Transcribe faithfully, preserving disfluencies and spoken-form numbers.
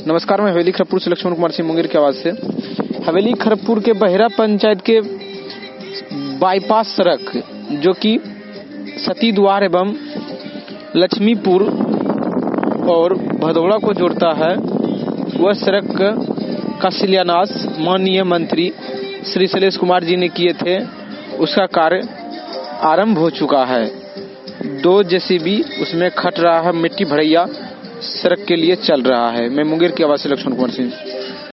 नमस्कार, मैं हवेली खरगपुर से लक्ष्मण कुमार सिंह मुंगेर की आवाज से। हवेली खरगपुर के बहेरा पंचायत के बाईपास सड़क जो कि सती द्वार एवं लक्ष्मीपुर और भदौड़ा को जोड़ता है, वह सड़क का शिलान्यास माननीय मंत्री श्री शैलेश कुमार जी ने किए थे। उसका कार्य आरंभ हो चुका है। दो जेसीबी उसमें खट रहा है, मिट्टी भरैया सड़क के लिए चल रहा है। मैं मुंगेर की आवाज से लक्ष्मण कुमार सिंह।